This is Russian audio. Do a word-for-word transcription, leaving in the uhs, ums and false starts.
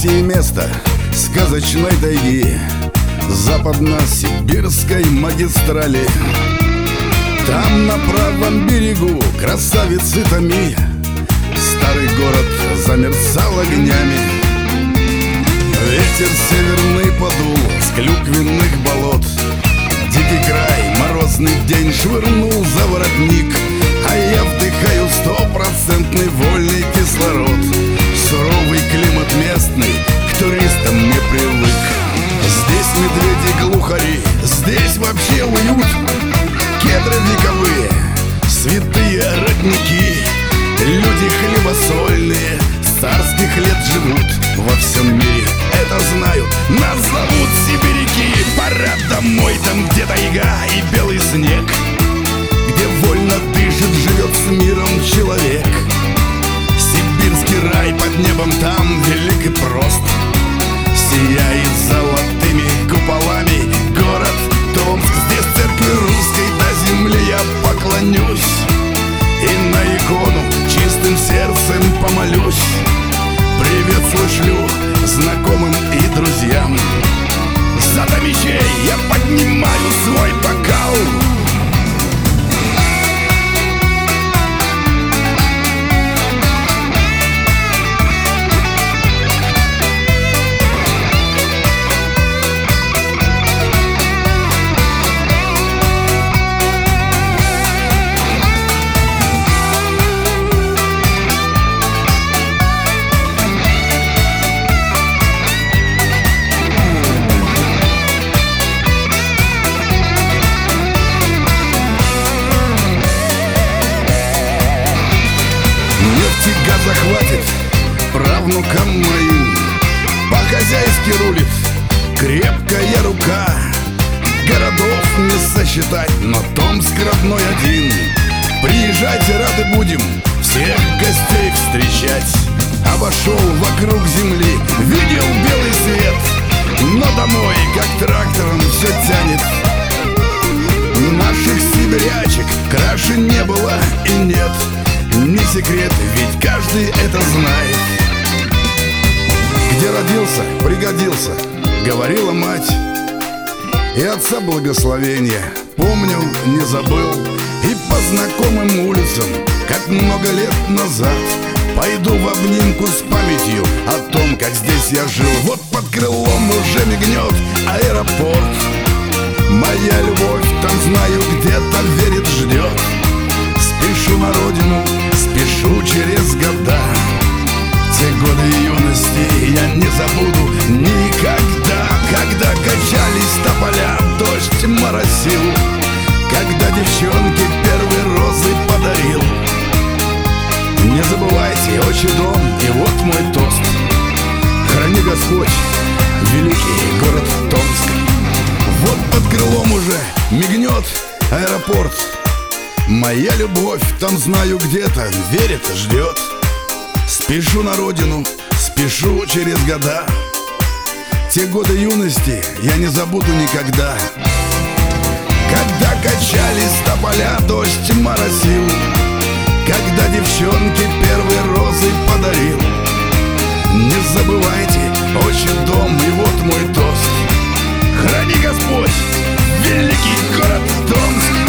сие место сказочной тайги, западно-сибирской магистрали. Там на правом берегу красавицы Томи старый город замерцал огнями. Ветер северный подул с клюквенных болот, дикий край, морозный день швырнул за воротник, а я вдыхаю стопроцентный вольный кислород. Суровый климат местный, к туристам не привык. Здесь медведи-глухари, здесь вообще уют. Кедры вековые, святые родники, люди хлебосольные, с царских лет живут. Во всем мире это знают, нас зовут сибиряки. Пора домой, там где тайга и белый снег, где вольно дышит, живет с миром человек. Сибирский рай под небом там велик и прост, сияет золотыми куполами город Томск. Здесь церкви русской до земли я поклонюсь и на икону чистым сердцем помолюсь. Привет шлю знакомым и друзьям, за Томичей я поднимаю свой бокал. Захватит правнукам моим, по-хозяйски рулит крепкая рука. Городов не сосчитать, но Томск родной один. Приезжайте, рады будем всех гостей встречать. Обошел вокруг земли, видел белый свет, но домой, как трактором, все тянет. Наших сибирячек краше не было и нет. Не секрет, ведь каждый это знает. Где родился, пригодился, говорила мать, и отца благословения помню, не забыл. И по знакомым улицам, как много лет назад, пойду в обнимку с памятью о том, как здесь я жил. Вот под крылом уже мигнет аэропорт. Моя любовь там, знаю, где-то верит, ждет. Спешу на родину, спешу через года. Те годы юности я не забуду никогда. Когда качались тополя, дождь моросил, когда девчонке первые розы подарил. Не забывайте, отчий дом, и вот мой тост. Храни Господь великий город Томск. Вот под крылом уже мигнет аэропорт. Моя любовь там, знаю, где-то верит, ждет. Спешу на родину, спешу через года. Те годы юности я не забуду никогда. Когда качались тополя, дождь моросил, когда девчонке первые розы подарил. Не забывайте, отчий дом, и вот мой тост. Храни Господь великий город Томск.